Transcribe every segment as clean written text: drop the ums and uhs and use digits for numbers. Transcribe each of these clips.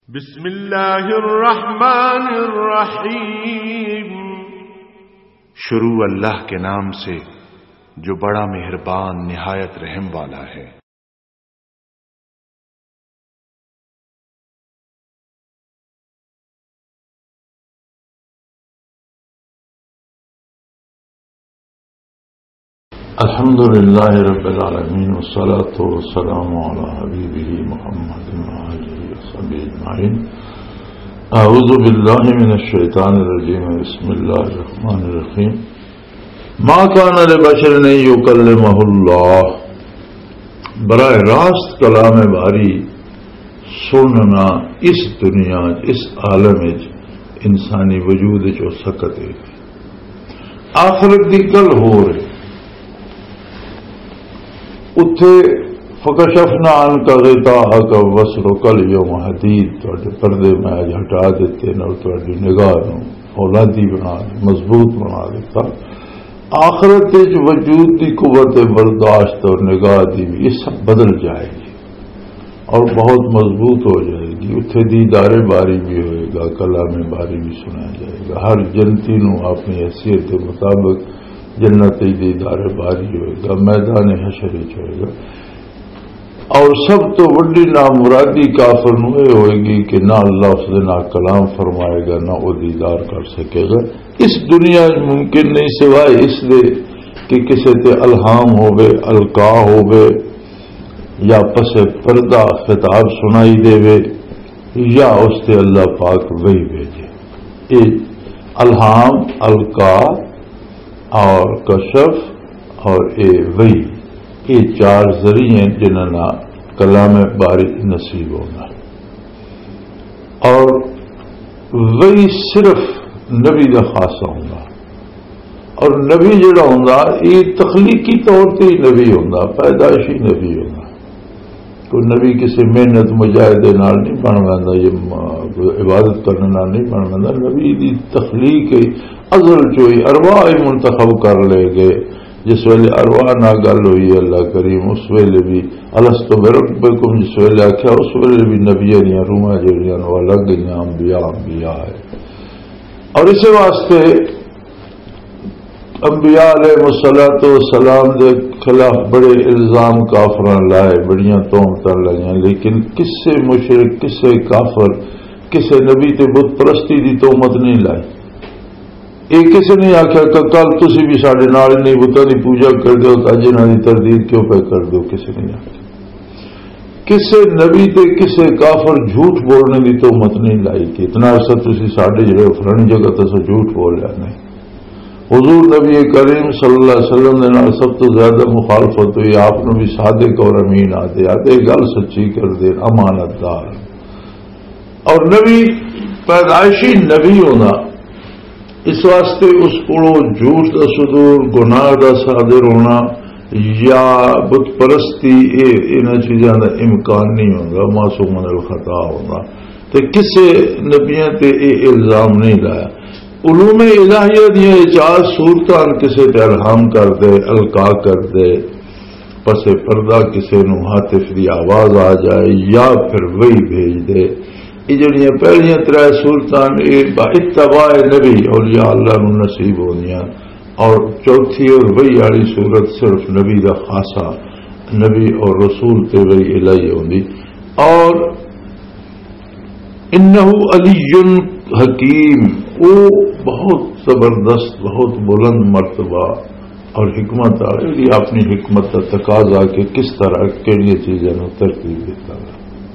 بسم اللہ الرحمن الرحیم۔ شروع اللہ کے نام سے جو بڑا مہربان نہایت رحم والا ہے۔ الحمد للہ رب العالمین والصلاة والسلام علی حبیبہ محمد وآلہ وصحبہ اجمعین۔ اعوذ باللہ من الشیطان الرجیم، بسم اللہ الرحمن الرحیم۔ ما کان لبشر ان یکلمہ اللہ، براہ راست کلام باری سننا اس دنیا اس عالم انسانی وجود چو سکتے آخرت دی کل ہو رہے اتھے فکشفنا عنک غطاءک وسرک الیوم حدید، تواڈے پردے میں آج ہٹا دیتے اور تواڈی نگاہ نو فولادی بنا مضبوط بنا دیتا۔ آخرت وجود کی قوت برداشت اور نگاہ دی بھی یہ سب بدل جائے گی اور بہت مضبوط ہو جائے گی۔ اتھے دیدار باری بھی ہوئے گا، کلام باری بھی سنا جائے گا۔ ہر جنتی نو اپنی حیثیت کے مطابق جنت دیدار باری ہوئے گا، میدان حشر ہوئے گا۔ اور سب تو وڈی نامرادی کافر نو یہ ہوئے گی کہ نہ اللہ اس دے نہ کلام فرمائے گا، نہ وہ دیدار کر سکے گا۔ اس دنیا ممکن نہیں سوائے اس لیے کہ کسی تے الہام ہوئے، القاء ہوئے، یا پس پردہ خطاب سنائی دے وے، یا اس تے اللہ پاک وہی بھیجے۔ یہ الہام، القاء اور کشف اور اے وہی، یہ چار ذریعے جنہاں کلام باری نصیب ہونا۔ اور وہی صرف نبی کا خاصہ ہوگا، اور نبی جڑا ہوگا یہ تخلیقی طور سے ہی نبی ہوگا، پیدائشی نبی ہوگا۔ کوئی نبی کسی محنت مجاہدے نال نہیں بن گا، یہ عبادت کرنے نال نہیں بن گا۔ نبی دی تخلیق ازل چوئی ارواح منتخب کر لے گئے۔ جس ویلے ارواح نہ گل ہوئی اللہ کریم اس ویلے بھی الستو بربکم، جس ویلے آخیا اس ویلے بھی نبیاں دیا روحاں جڑیاں وہ الگ گئی، انبیاء ہے۔ اور اس واسطے انبیاء علیہ الصلوۃ والسلام دے خلاف بڑے الزام کافراں لائے، بڑیاں تہمتاں لائیاں، لیکن کسے مشرک، کسے کافر، کسے نبی تے بت پرستی دی تہمت نہیں لائی۔ یہ کسی نے آخیا کہ کل تسی بھی ساڈے نال نہیں بتاں دی پوجا کر دو، اج انہاں دی تردید کیوں پہ کر دو؟ کسی نے آخیا۔ کسے نبی تے کسے کافر جھوٹ بولنے دی تہمت نہیں لائی کہ اتنا عرصہ تسی ساڈے جڑے فلانی جگہ تے جھوٹ بولیا نہیں۔ حضور نبی کریم صلی اللہ علیہ وسلم دے نال سب تو زیادہ مخالفت ہوئی، آپ نے بھی صادق اور امین آتے گل سچی کر دے، امانت دار۔ اور نبی پیدائشی نبی ہونا، اس واسطے اس کو جھوٹ کا صدور، گناہ کا صادر ہونا یا بت پرستی ان چیزوں کا امکان نہیں ہوگا، معصوم من الخطا ہوگا۔ تو کسے نبیاں تے یہ الزام نہیں لایا۔ علوم الہیہ دیا چار صورتاں کسے تے الہام کر دے، القاء کر دے، پس پردہ کسے نو ہاتف دی آواز آ جائے، یا پھر وہی بھیج دے۔ یہ جڑیاں پہلیاں ترائے صورتاں اتباع نبی اولیاء اللہ نو نصیب ہونیاں، اور چوتھی اور وہی والی صورت صرف نبی دا خاصہ، نبی اور رسول تے وہی الہی ہوندی۔ اور انہ علی حکیم، وہ بہت زبردست، بہت بلند مرتبہ اور حکمت والی، اپنی حکمت کا تقاضا کہ کس طرح کیڑی چیزیں نو ترتیب دیتا ہے۔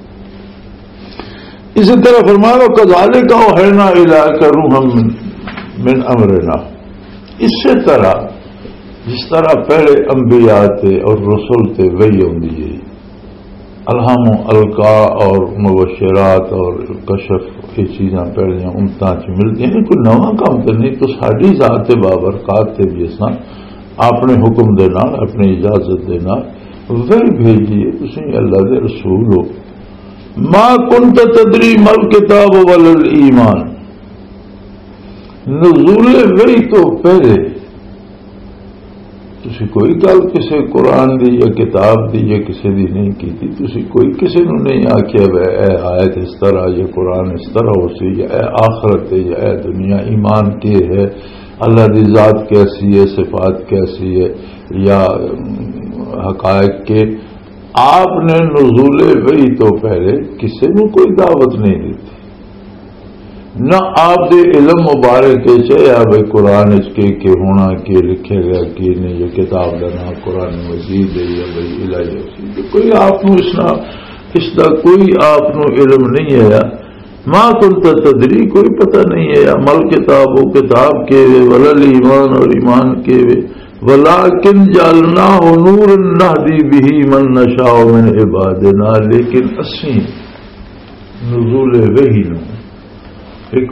اسی طرح فرمایا کذالک اوحینا الیک روحا من امرنا، اسی طرح جس طرح پہلے انبیاء تے اور رسول تے وحی ہوندی ہے، الہام و القاء اور مبشرات اور کشف، یہ چیزاں پہلیاں امتاں چ ملتی ہیں، کوئی نواں کام تو نہیں۔ تو ساری ذات بابرکات تے بھی اساں اپنے حکم دے نال، اپنی اجازت دے نال وحی بھیجیے، تسی اللہ دے رسول ہو۔ ما کنت تدری مل کتاب ول ایمان، نزول وحی تو پہلے تسی کوئی گل کسی قرآن دی یا کتاب دی یا کسی دی نہیں کی تھی. تسی کوئی کسی نو نہیں آکھیا وے اے آیت اس طرح یا قرآن اس طرح ہو سی یا اے آخرت ہے یا اے دنیا ایمان کے ہے اللہ دی ذات کیسی ہے صفات کیسی ہے یا حقائق کے. آپ نے نزول وحی تو پہلے کسی نو کوئی دعوت نہیں دیتی نہ آپ دے علم مبارک چاہے بھائی قرآن اس کے ہونا کہ لکھے گیا کہ نہیں یہ کتاب کا نام قرآن مجید ہے یا بھائی الہی کوئی آپ اس کا کوئی آپ علم نہیں ہے. ماں کنت تدری کوئی پتہ نہیں ہے عمل کتاب و کتاب کے ولل ایمان اور ایمان کے ولیکن جعلناہ نورا نہدی بہ من نشاء من عبادنا. لیکن اسی نزول وحی نو ایک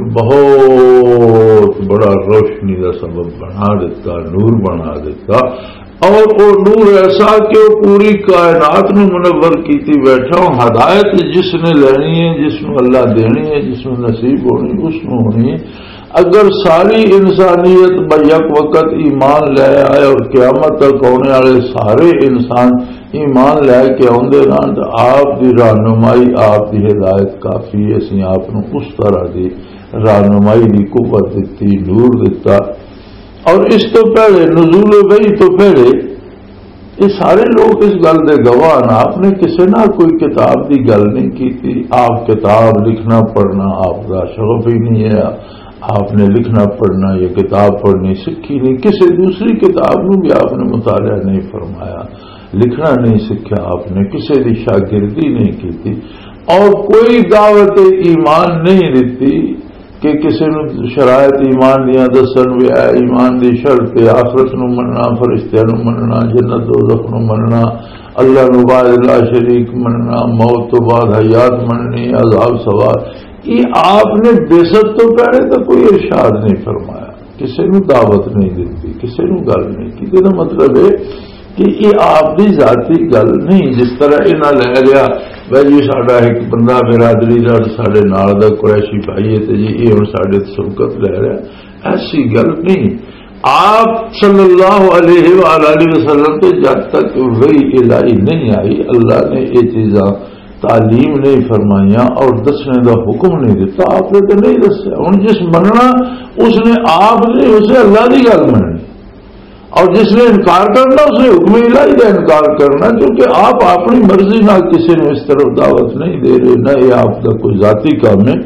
بہت بڑا روشنی کا سبب بنا دیتا نور بنا دیتا اور وہ نور ایسا کہ وہ پوری کائنات میں منور کیتی بیٹھا ہوں. ہدایت جس نے لینی ہے جس میں اللہ دینی ہے جس میں نصیب ہونی اس میں ہونی ہے. اگر ساری انسانیت بیک وقت ایمان لے آئے اور قیامت تک ہونے والے سارے انسان ایمان لے کے آدھے نا تو آپ کی رہنمائی آپ کی ہدایت کافی ہے. اسی آپ اس طرح کی رہنمائی کی قوت دیتی نور دیتا. اور اس تو پہلے نزول وحی تو پہلے یہ سارے لوگ اس گل دے گواہ آپ نے کسی نہ کوئی کتاب کی گل نہیں کی تھی. آپ کتاب لکھنا پڑھنا آپ کا شوق ہی نہیں ہے. آپ نے لکھنا پڑھنا یا کتاب پڑھنی سیکھی نہیں. کسی دوسری کتاب میں بھی آپ نے مطالعہ نہیں فرمایا لکھنا نہیں سیکھا. آپ نے کسی کی شاگردی نہیں کی تھی اور کوئی دعوت ایمان نہیں دیتی کہ کسی نے شرائط ایمان دیا دسن بھی ہے. ایمان دی شرط آخرت نو مننا فرشتیاں نو مننا جنت دوزخ نو مننا اللہ نو واحد لا شریک مننا موت تو بعد حیات مننی عذاب ثواب. یہ آپ نے بےست تو پہلے تو کوئی ارشاد نہیں فرمایا کسی نو دعوت نہیں دیتی کسی نو گل نہیں کی. تو مطلب ہے کہ یہ آپ کی ذاتی گل نہیں. جس طرح یہ نہ لے لیا بھائی جی ساڈا ایک بندہ برادری کا سارے نال دا قریشی بھائی ہے تو جی یہ ہوں سارے سبقت لے رہا ایسی گل نہیں. آپ صلی اللہ علیہ وآلہ وسلم تو جب تک وہی الہی نہیں آئی اللہ نے یہ چیزاں تعلیم نہیں فرمائیاں اور دسنے کا حکم نہیں دیتا. آپ نے تو نہیں دسیا. ہوں جس مننا اس نے آپ نے اسے اللہ کی گل مننی اور جس نے انکار کرنا اسے حکم الہی کا انکار کرنا کیونکہ آپ اپنی مرضی نہ کسی نے اس طرف دعوت نہیں دے رہے نہ یہ آپ کا کوئی ذاتی کام ہے.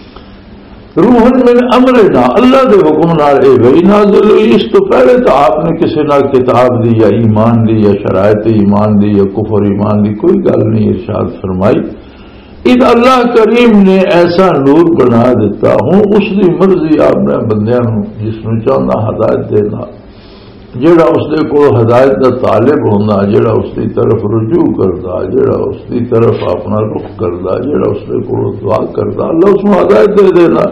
روح من امرنا اللہ کے حکم نال اے وحی نازل ہوئی. اس تو پہلے تو آپ نے کسی نہ کتاب دی یا ایمان دی یا شرائط ایمان دی یا کفر ایمان دی کوئی گل نہیں ارشاد فرمائی. اد اللہ کریم نے ایسا نور بنا دیتا ہوں اس کی مرضی آپ نے بندیاں جس میں چاہتا ہدایت دینا جڑا اس دے کو ہدایت کا طالب ہونا جڑا اس کی طرف رجوع کرتا جڑا اس کی طرف اپنا رخ کرتا جڑا اس دے کو دعا کرتا اللہ اس میں ہدایت دے دینا.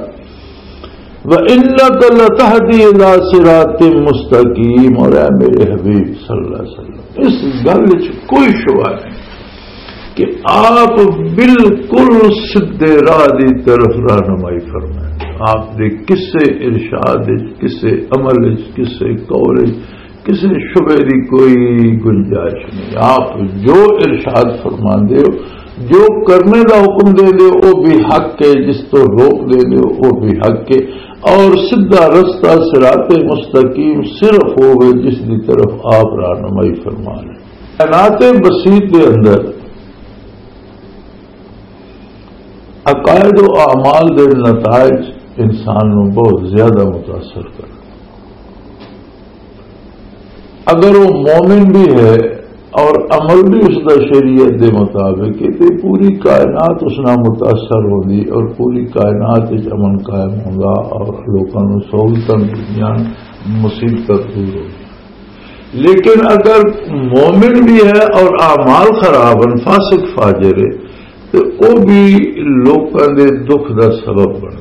وَإِنَّكَ لَتَهْدِي إِلَىٰ صِرَاطٍ مُسْتَقِيمٍ. اور اے میرے حبیب صلی اللہ علیہ وسلم اس گل کوئی شبہ نہیں کہ آپ بالکل سیدھے راہ دی طرف رہنمائی فرمائیں. آپ نے کسے ارشاد کسے عمل کسے قول کسے شبے دی کوئی گنجائش نہیں. آپ جو ارشاد فرما دے جو کرنے کا حکم دے دے وہ بھی حق ہے جس تو روک دے دے وہ بھی حق ہے. اور سیدھا رستہ صراط مستقیم صرف ہوگا جس کی طرف آپ رہنمائی فرما لیں. کائنات بسیط کے اندر عقائد و اعمال کے نتائج انسان کو بہت زیادہ متاثر کر. اگر وہ مومن بھی ہے اور عمل بھی اس کا شریعت کے مطابق ہے تو پوری کائنات اس نہ متاثر ہوگی اور پوری کائنات امن قائم ہوگا اور لوگوں کو سہولت مصیبت دور ہوگی. لیکن اگر مومن بھی ہے اور اعمال خراب فاسق فاجر ہے تو وہ بھی لوگوں کے دکھ کا سبب بننا.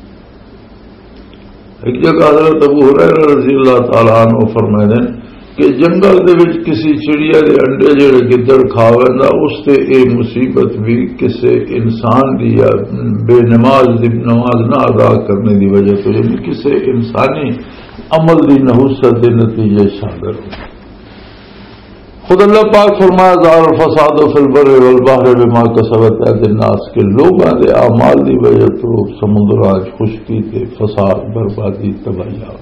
ایک جگہ حضرت ابو ہریرہ رضی اللہ تعالیٰ عنہ فرمائے کہ جنگل دے وچ کسی چڑیا کے انڈے جڑے گدڑ کھا ویندا اس تے اے مصیبت بھی کسی انسان دی یا بے نماز نہ ادا کرنے دی وجہ تو یعنی کسی انسانی عمل دی نحوست دے نتیجے شامل ہو. خود اللہ پاک فرمایا ظاہر الفساد فی البر والبحر بما کسبت ایدی الناس کے لوگاں دے اعمال دی وجہ تو سمندر آج خشکی تے فساد بربادی تباہی آ گئی.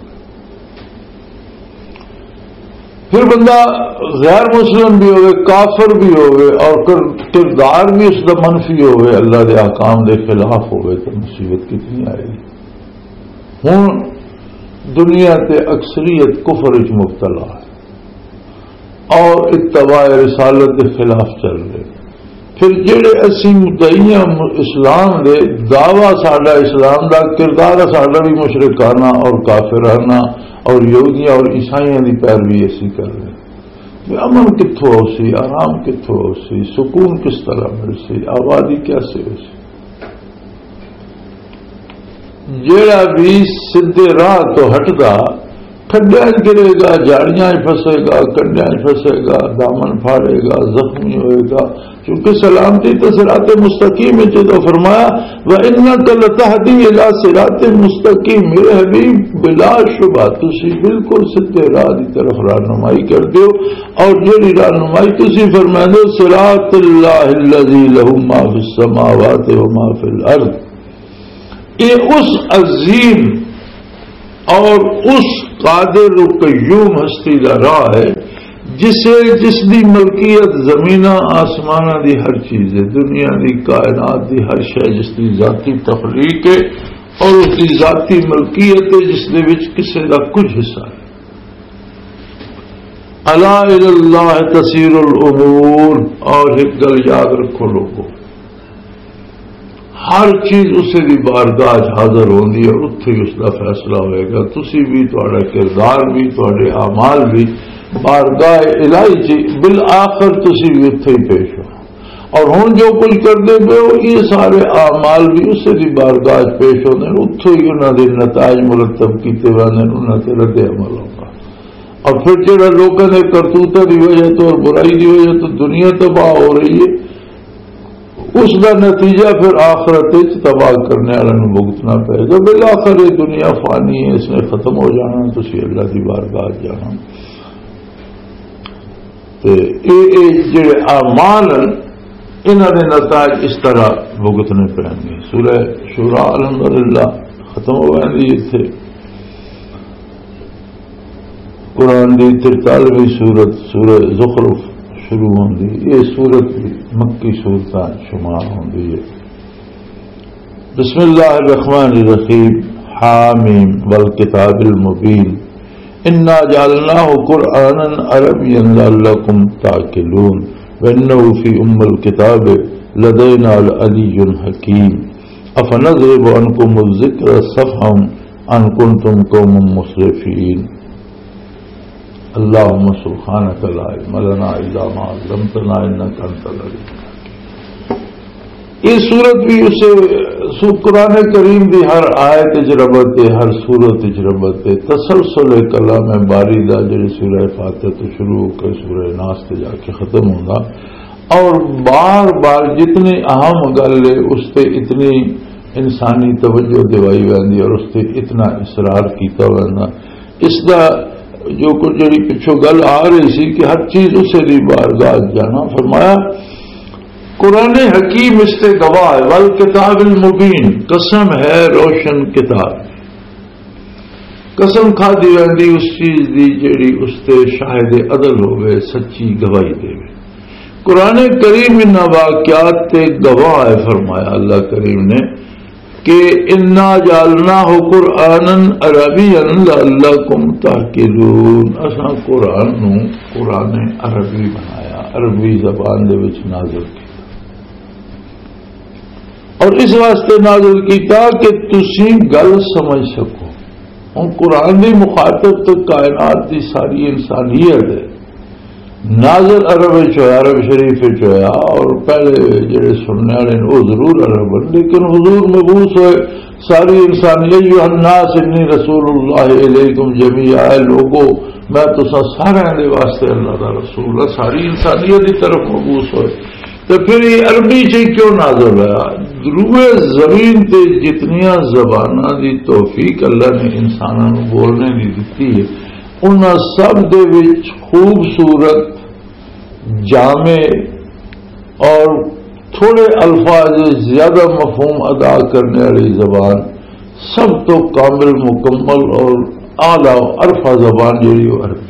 پھر بندہ غیر مسلم بھی ہوئے کافر بھی ہوئے اور کردار بھی اس کا منفی ہوئے اللہ دے احکام دے خلاف ہوئے تو مصیبت کتنی آئے گی. ہوں دنیا تے اکثریت کفر وچ مبتلا ہے اور اتباع رسالت کے خلاف چل رہے. پھر جڑے اسی مدعیاں اسلام دے دعویٰ ساڈا اسلام دا کردار ساڈا بھی مشرکانہ اور کافرانہ اور یہودیاں اور عیسائیاں دی پیروی اسی کر رہے. امن کتوں ہو سی, آرام کتوں ہو سی, سکون کس طرح مل سی, آبادی کیسے ہو سی. جڑا بھی سیدھے راہ تو ہٹدا کھڈیاں گرے گا, جاڑیاں پھنسے گا, کنڈیاں پھنسے گا, دامن پھاڑے گا, زخمی ہوئے گا. چونکہ سلامتی تو صراط مستقیم ہے. تو فرمایا وَإِنَّكَ لَتَهْدِي إِلَىٰ صِرَاطٍ مُسْتَقِيمٍ, میرے حبیب بلا شبہ تسی بالکل سیدھے راہ کی طرف رہنمائی کر دیو. اور جڑی رہنمائی تسی فرمائے صراط اللہ الذی لہ ما فی السماوات وما فی الارض, یہ اس عظیم اور اس قادر و قیوم ہستی کا راہ ہے جس دی ملکیت زمینہ آسمانہ دی ہر چیز ہے, دنیا دی کائنات دی ہر شے جس دی ذاتی تخلیق ہے اور اس دی ذاتی ملکیت ہے جس دے وچ کسی کا کچھ حصہ ہے. الا الی اللہ تسیر الامور, اور ایک گل یاد رکھو لوگوں, ہر چیز اسے بھی بارگاہ حاضر ہوندی ہے اور اتھے ہی اس کا فیصلہ ہوئے گا. تسی بھی تہاڈا کردار بھی تہاڈے اعمال بھی بارگاہ الہی جی بالآخر تسی بھی اتھے ہی پیش ہو. اور ہن جو کچھ کرتے پے ہو یہ سارے اعمال بھی اسے بھی بارگاہ پیش ہوندے ہیں, اتھے ہی انہاں دے نتائج مرتب کیتے ویندے ہیں, انہاں تے رد عمل ہوگا. اور پھر جڑا لوگوں نے کرتوتاں دی وجہ تو اور برائی دی وجہ تو دنیا تباہ ہو رہی ہے, اس کا نتیجہ پھر آخرت تباہ کرنے والے بھگتنا پڑے گا. بالآخر یہ دنیا فانی ہے, اس نے ختم ہو جانا, تسی اللہ کی بارگاہ جانا. جڑے اعمال انہوں نے نتائج اس طرح بھگتنے پڑیں گے. سورہ شورا الحمدللہ ختم ہو گئی تھے. قرآن کی 43ویں سورت سورہ زخرف شروع ہوندی. یہ سورت بھی مکی صورتاں شمار ہوندی ہے. بسم اللہ الرحمن الرحیم. حامیم والکتاب المبین انا جعلناہ قرآنا عربیا لعلکم تعقلون وانہ فی ام الکتاب لدینا لعلی حکیم افنضرب عنکم الذکر صفحا ان کنتم قوما مسرفین. اللهم سبحانك لا علم لنا الا ما علمتنا انك انت العليم الحكيم. یہ سورت بھی اسے قرآن کریم دی ہر آیت ربط ہے, ہر سورت ربط ہے. تسلسل کلام باری دا جڑی سورہ فاتحہ تو شروع ہو کر سورہ ناس تے جا کے ختم ہوگا, اور بار بار جتنی اہم گل ہے اس تے اتنی انسانی توجہ دوائی ویندی اور اس تے اتنا اصرار کیتا ویندا. اس دا جو کچھ جڑی پچھو گل آ رہی سی کہ ہر چیز اسے دی بارگاہ جانا. فرمایا قرآن حکیم اس سے گواہ ہے. والکتاب المبین, قسم ہے روشن کتاب. قسم کھا دی ویندی اس چیز دی جڑی اس تے شاہد عدل ہوئے, سچی گواہی دے. قرآن کریم ان واقعات تے گواہ ہے. فرمایا اللہ کریم نے کہ انا جعلناہ قرآنا عربیا لعلکم تعقلون, اساں قرآن نو قرآن عربی بنایا, عربی زبان دے وچ نازل کیا. اور اس واسطے نازل کیتا کہ تسی گل سمجھ سکو. ہن قرآن دی مخاطب تو کائنات دی ساری انسانیت ہے. نازل عرب چویا, عرب شریف چویا, اور پہلے جڑے سننے والے وہ ضرور عرب, لیکن حضور مبعوث ہوئے ساری انسانیت. ایھا الناس انی رسول اللہ الیکم جمیعا, لوگو میں تساں سارے دے واسطے اللہ دا رسول ہے, ساری انسانیت کی طرف مبعوث ہوئے. تو پھر یہ عربی سے کیوں نازل ہوا؟ روئے زمین تے جتنیاں زباناں دی توفیق اللہ نے انسانوں بولنے دی دیتی ہے, ان سب دے وچ خوبصورت جامع اور تھوڑے الفاظ زیادہ مفہوم ادا کرنے والی زبان، سب تو کامل مکمل اور اعلیٰ عرفہ زبان جیڑی وہ عربی،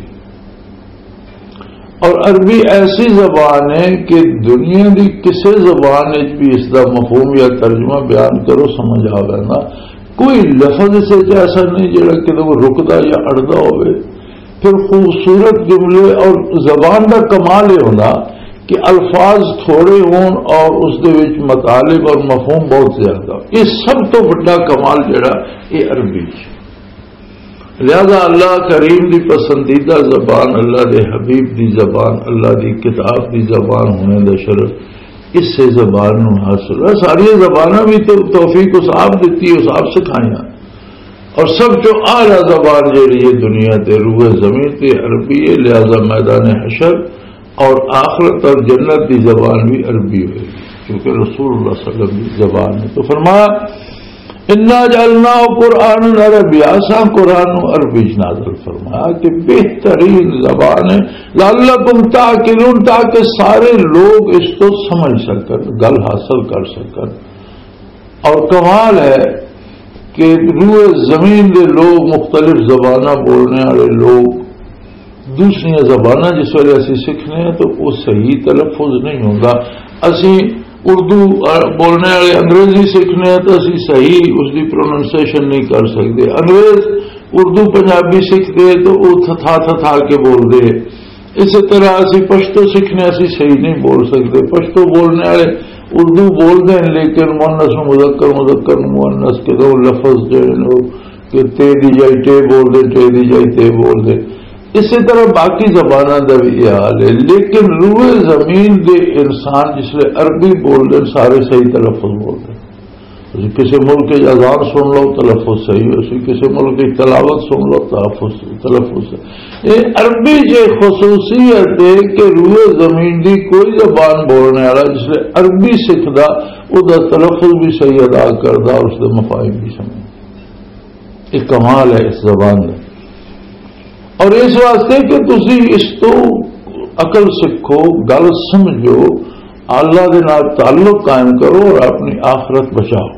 اور عربی ایسی زبان ہے کہ دنیا کی کسی زبان بھی اس کا مفہوم یا ترجمہ بیان کرو سمجھ آئے نا، کوئی لفظ سے ایسا نہیں جڑا کہ وہ رکدا یا اڑدا ہوئے۔ پھر خوبصورت جملے اور زبان کا کمال یہ ہونا کہ الفاظ تھوڑے ہون اور اس دے وچ مطالب اور مفہوم بہت زیادہ، یہ سب تو بڑا کمال جڑا یہ عربی ہے۔ لہذا اللہ کریم دی پسندیدہ زبان، اللہ دے حبیب دی زبان، اللہ دی کتاب دی زبان ہونے دا شرف اس سے زبان نو حاصل ہے۔ ساری زبانیں بھی تو توفیق اس آپ دیتی، اس آپ سکھائیاں، اور سب جو اعلیٰ زبان جیڑی ہے دنیا تے روح زمین تے عربی ہے۔ لہذا میدان حشر اور آخرت اور جنت دی زبان بھی عربی ہوئے گی، کیونکہ رسول اللہ صلی اللہ علیہ وسلم کی زبان ہے۔ تو فرمایا انا جعلناہ قرآن عربی، آسان قرآن عربی نازل فرمایا کہ بہترین زبان ہے، لعلکم تعقلون، تاکہ سارے لوگ اس کو سمجھ سکن، گل حاصل کر سکن۔ اور کمال ہے کہ روح زمین دے لوگ، مختلف زبانیں بولنے والے لوگ، دوسری زبانیں جس ویلے اسی سیکھنے ہیں تو وہ صحیح تلفظ نہیں ہوگا۔ اسی اردو بولنے والے انگریزی سیکھنے ہیں تو اسی صحیح اس کی پروننسیشن نہیں کر سکتے۔ انگریز اردو پنجابی سیکھتے تو وہ تھا کے بول دے۔ اسی طرح اسی پشتو سیکھنے اسی صحیح نہیں بول سکتے۔ پشتو بولنے والے اردو بول دیں لیکن مؤنث مذکر مذکر مؤنث کے دو لفظ جو کہ تے دی جائی ٹے بول دے، ٹے دی جائی تے بول دے۔ اسی طرح باقی زبانوں کا بھی یہ حال ہے، لیکن روح زمین دے انسان جس لئے عربی بول دیں سارے صحیح تلفظ بول دیں۔ کسی ملک کی اذان سن لو تلفظ صحیح ہے، کسی ملک کی تلاوت سن لو تلفظ صحیح۔ یہ عربی جو خصوصیت ہے کہ روح زمین دی کوئی زبان بولنے والا جس لئے عربی سیکھدا وہ دا تلفظ بھی صحیح ادا کردا اور اس دے مفاہیم بھی سمجھ۔ ایک کمال ہے اس زبان کا، اور اس واسطے کہ تسی اس تو عقل سکھو، گل سمجھو، اللہ دے نال تعلق قائم کرو اور اپنی آخرت بچاؤ۔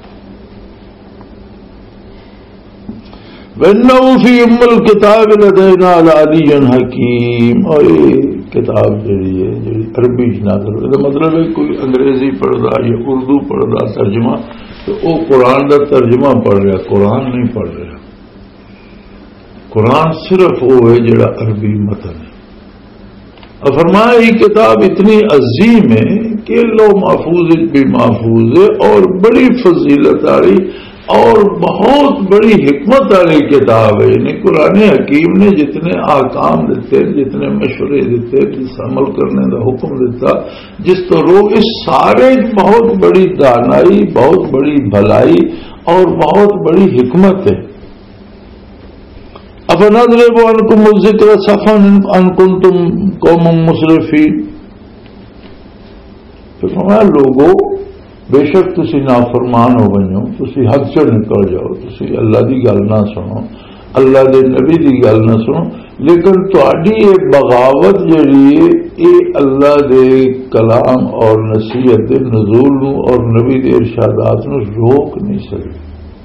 وَإِنَّهُ فِي أُمِّ الْكِتَابِ لَدَيْنَا لَعَلِيٌّ حَكِيمٌ۔ اور یہ کتاب جڑی ہے جڑی عربی نازل ہوئی، مطلب ہے کوئی انگریزی پڑھدا یا اردو پڑھدا ترجمہ تو وہ قرآن کا ترجمہ پڑھ رہا، قرآن نہیں پڑھ رہا۔ قرآن صرف وہ ہے جڑا عربی متن ہے۔ اور فرمایا یہ کتاب اتنی عظیم ہے کہ لو محفوظ بھی محفوظ ہے، اور بڑی فضیلت والی اور بہت بڑی حکمت والی کتاب ہے۔ یعنی قرآن حکیم نے جتنے احکام دیتے، جتنے مشورے دیتے، جس عمل کرنے کا حکم دیتا، جس تو روح اس سارے بہت بڑی دانائی، بہت بڑی بھلائی اور بہت بڑی حکمت ہے۔ افنضرب عنکم الذکر صفحا ان کنتم قوما مسرفین۔ فرمایا لوگو بے شک تسی نافرمان ہو بنو، تسی حد سے نکل جاؤ، تسی اللہ دی گل نہ سنو، اللہ دے نبی دی گل نہ سنو، لیکن تہاڈی یہ بغاوت جڑی ہے یہ اللہ دے کلام اور نصیحت دے نزول نو اور نبی دے ارشادات نو روک نہیں سکتی۔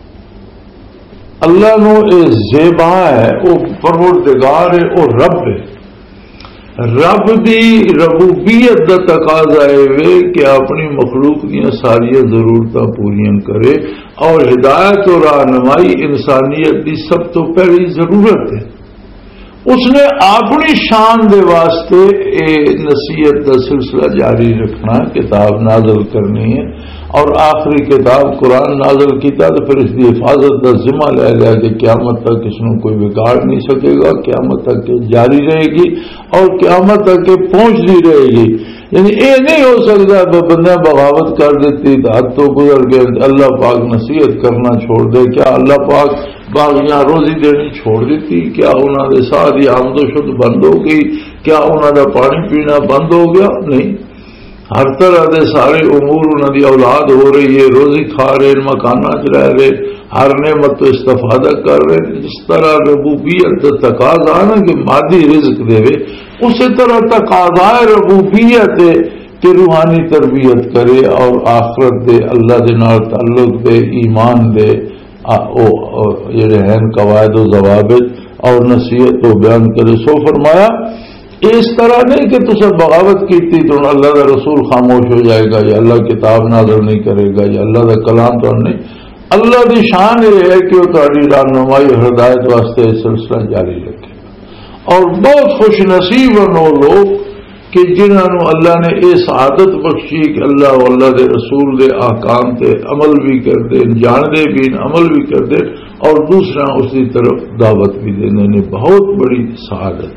اللہ نو اے زیبا ہے، وہ پروردگار ہے، وہ رب ہے۔ رب دی ربوبیت دا تقاضا ہے کہ اپنی مخلوق دیا ساری ضرورتاں پوریاں کرے، اور ہدایت اور رہنمائی انسانیت دی سب تو پہلی ضرورت ہے۔ اس نے اپنی شان دے واسطے اے نصیحت دا سلسلہ جاری رکھنا، کتاب نازل کرنی ہے، اور آخری کتاب قرآن نازل کیتا تو پھر اس کی حفاظت کا ذمہ لے لیا کہ قیامت تک اس نے کوئی بگاڑ نہیں سکے گا، قیامت تک کہ جاری رہے گی اور قیامت تک کہ پہنچتی رہے گی۔ یعنی یہ نہیں ہو سکتا بندہ بغاوت کر دیتی تو حد تو گزر گئے، اللہ پاک نصیحت کرنا چھوڑ دے، کیا اللہ پاک باغیاں روزی دینی چھوڑ دیتی؟ کیا انہوں نے ساری آمد و شد بند ہو گئی؟ کیا انہوں کا پانی پینا بند ہو گیا؟ نہیں، ہر طرح دے سارے امور انہوں دی اولاد ہو رہی ہے، روزی کھا رہے، مکانہ چ رہ رہے، ہر نعمت تو استفادہ کر رہے. جس طرح ربوبیت کا تقاضا نا کہ مادی رزق دے، اسی طرح تقاضا ربوبیت کہ روحانی تربیت کرے اور آخرت دے، اللہ دے نال تعلق دے، ایمان دے، جڑے ہیں قواعد و ضوابط اور نصیحت کو بیان کرے. سو فرمایا اس طرح نہیں کہ تصا بغاوت کی تو اللہ کا رسول خاموش ہو جائے گا یا اللہ کتاب نازل نہیں کرے گا یا اللہ کا کلام تو نہیں. اللہ کی شان یہ ہے کہ وہ تاری رہنمائی اور ہدایت واسطے سلسلہ جاری رکھے گا. اور بہت خوش نصیب ہیں وہ لوگ کہ جنہوں اللہ نے اس عادت بخشی کہ اللہ و اللہ دے رسول دے احکام تے عمل بھی کر دے، جان دے بھی، عمل بھی کر دے اور دوسرا اس کی طرف دعوت بھی دینے نے بہت بڑی سعادت.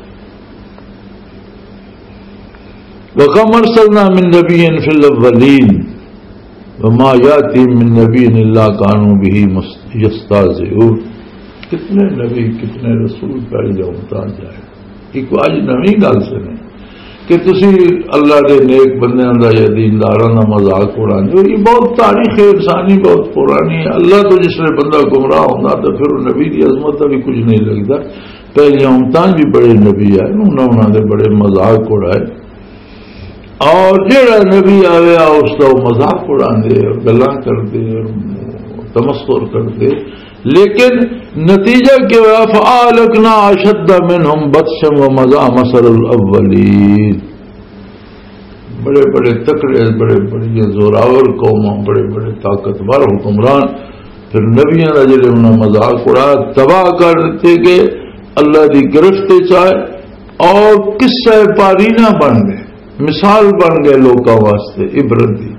وَكَمْ أَرْسَلْنَا مِن نَّبِيٍّ فِي الْأَوَّلِينَ وَمَا يَأْتِيهِم مِّن نَّبِيٍّ إِلَّا كَانُوا بِهِ يَسْتَهْزِئُونَ. کتنے نبی کتنے رسول پہلے جاؤں جائے. ایک آج نویں گل سے نہیں کہ تسی اللہ دے نیک بندے دا یا دینداراں دا مذاق اڑاندے ہو. یہ بہت تاریخ انسانی بہت پرانی ہے. اللہ تو جس نے بندہ گمراہ ہوتا تو پھر نبی کی عظمت کا بھی کچھ نہیں لگتا. پہلے امتاں بھی بڑے نبی آئے، انہوں نے بڑے مذاق اڑائے اور جڑا نبی آیا اس کا مذاق اڑاندے اور گلاں کردے اور تمسخر کردے. لیکن نتیجہ کیا؟ فَأَهْلَكْنَا أَشَدَّ مِنْهُمْ بَطْشًا وَمَضَىٰ مَثَلُ الْأَوَّلِينَ. بڑے بڑے تکڑے، بڑے بڑی زوراور قوم، بڑے بڑے طاقتور حکمران پھر نبیاں کا جڑے انہوں نے مذاق اڑایا تباہ کر دیتے گئے، اللہ کی گرفت چائے اور قصہ پارینہ بن گئے، مثال بن گئے لوگوں واسطے عبرت دی.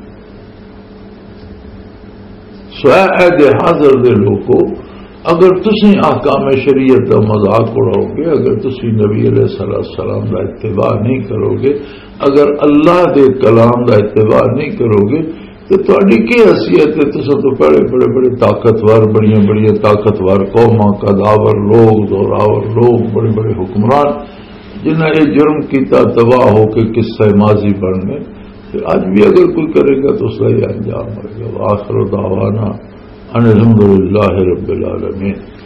سوائد حاضر دے لوگوں اگر تسی احکام شریعت کا مذاق اڑاؤ گے، اگر تسی نبی علیہ السلام کا اتباع نہیں کرو گے، اگر اللہ دے کلام کا اتباع نہیں کرو گے تو تھوڑی کی حیثیت ہے؟ تصا تو بڑے بڑے بڑے طاقتور، بڑی بڑی طاقتور قوما، قداور لوگ، زوراور لوگ، بڑے بڑے حکمران جنہیں یہ جرم کیتا تباہ ہو کے قصہ ماضی بن گئے. آج بھی اگر کوئی کرے گا تو صحیح انجام ہوگا. وآخر دعوانا ان الحمد للہ رب العالمین.